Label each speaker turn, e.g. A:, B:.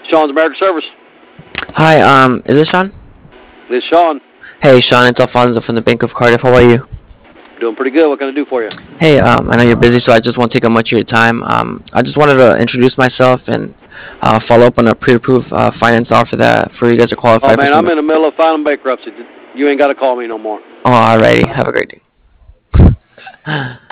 A: Sean's American Service.
B: Hi, is this Sean?
A: This is Sean.
B: Hey, Sean, it's Alfonso from the Bank of Cardiff. How are you?
A: Doing pretty good. What can I do for you?
B: Hey, I know you're busy, so I just won't take up much of your time. I just wanted to introduce myself and follow up on a pre-approved finance offer that for you guys to
A: Oh
B: qualify for
A: man,
B: some.
A: I'm in the middle of filing bankruptcy. You ain't got to call me no more.
B: Oh, alrighty. Have a great day.